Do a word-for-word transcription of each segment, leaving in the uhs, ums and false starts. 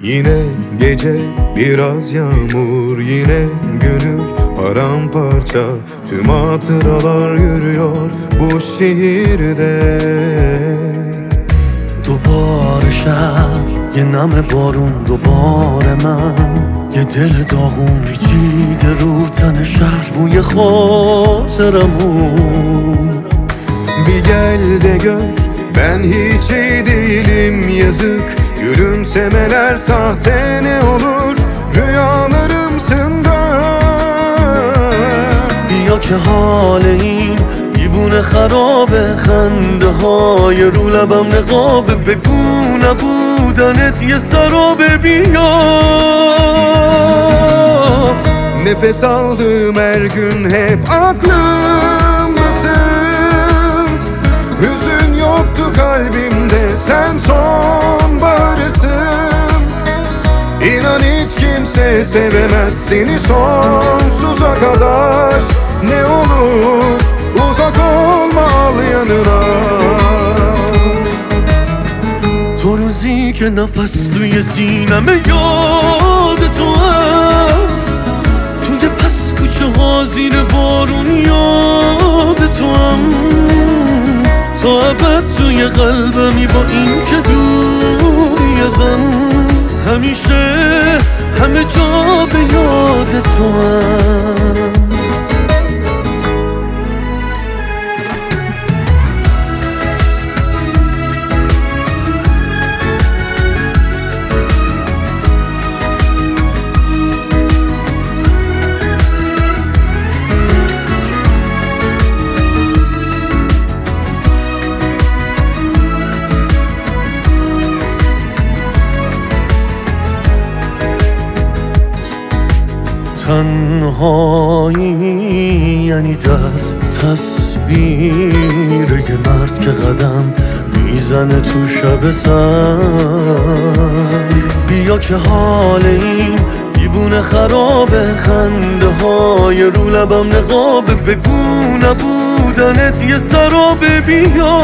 Yine gece biraz yağmur, yine gönül paramparça. Tüm hatıralar yürüyor bu şehirde. دوباره شب یه نم بارون، دوباره من یه دل داغون پیچیده رو تن شهر بوی خاطرمون. Bir gel de gör, ben hiç iyi değilim yazık. Gülümsemeler sahte ne olur, rüyalarımsın dön. بیا که حال این دیوونه خرابه، خنده های رو لبم نقابه، بگو نبودنت یه سرابه. بیا Nefes aldığım her gün hep aklımdasın. Hüzün yoktu kalbimde, sen sonbaharısın. İnan hiç kimse sevemez seni sonsuza kadar. Ne olur uzak olma, al yanına. تو روزی که نفس توی سینمه یاد تو هم، توی پس کوچه ها زیر بارون یاد تو هم. تا ابد توی قلبمی با این که دوری ازم، همیشه همه جا به یاد تو هم. تنهایی یعنی درد، تصویر یه مرد که قدم میزنه تو شب سنگ. بیا که حال این دیوونه خرابه، خنده های رو لبم نقابه، بگو نبودنت یه سرابه. بیا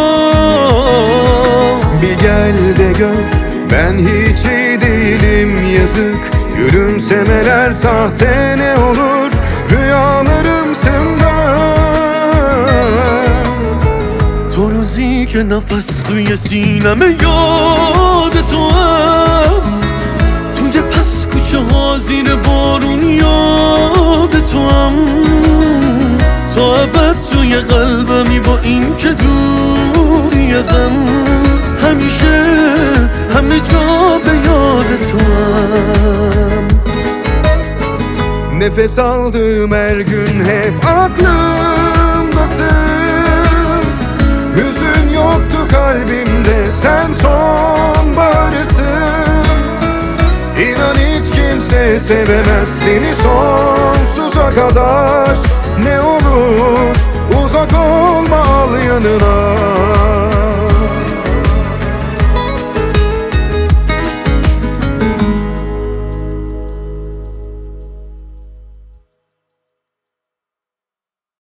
Bir gel de gör, ben hiç iyi değilim yazık. Gülümsemeler sahte ne olur, rüyalarımsın dön. تو روزی که نفس توی سینمه یاد تو هم، توی پس کوچه ها زیر بارون یاد تو هم. تا ابد توی قلبمی با این که دوری ازم، همیشه همه جا به یاد تو هم. Nefes aldığım her gün hep aklımdasın. Hüzün yoktu kalbimde, sen sonbaharısın. İnan hiç kimse sevemez seni sonsuza kadar. Ne olur uzak olma, al yanına.